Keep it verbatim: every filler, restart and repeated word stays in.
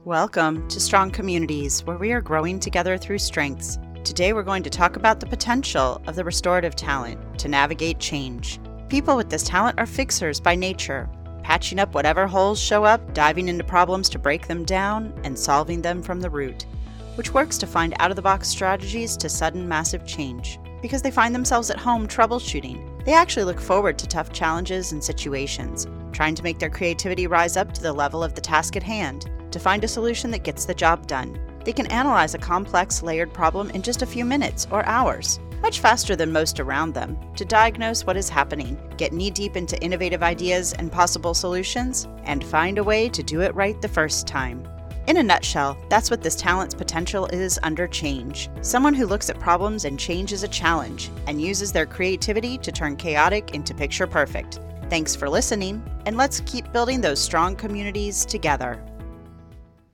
Welcome to Strong Communities, where we are growing together through strengths. Today we're going to talk about the potential of the restorative talent to navigate change. People with this talent are fixers by nature, patching up whatever holes show up, diving into problems to break them down, and solving them from the root, which works to find out-of-the-box strategies to sudden massive change. Because they find themselves at home troubleshooting, they actually look forward to tough challenges and situations, trying to make their creativity rise up to the level of the task at hand, to find a solution that gets the job done. They can analyze a complex, layered problem in just a few minutes or hours, much faster than most around them, to diagnose what is happening, get knee-deep into innovative ideas and possible solutions, and find a way to do it right the first time. In a nutshell, that's what this talent's potential is under change. Someone who looks at problems and change as a challenge, and uses their creativity to turn chaotic into picture perfect. Thanks for listening, and let's keep building those strong communities together.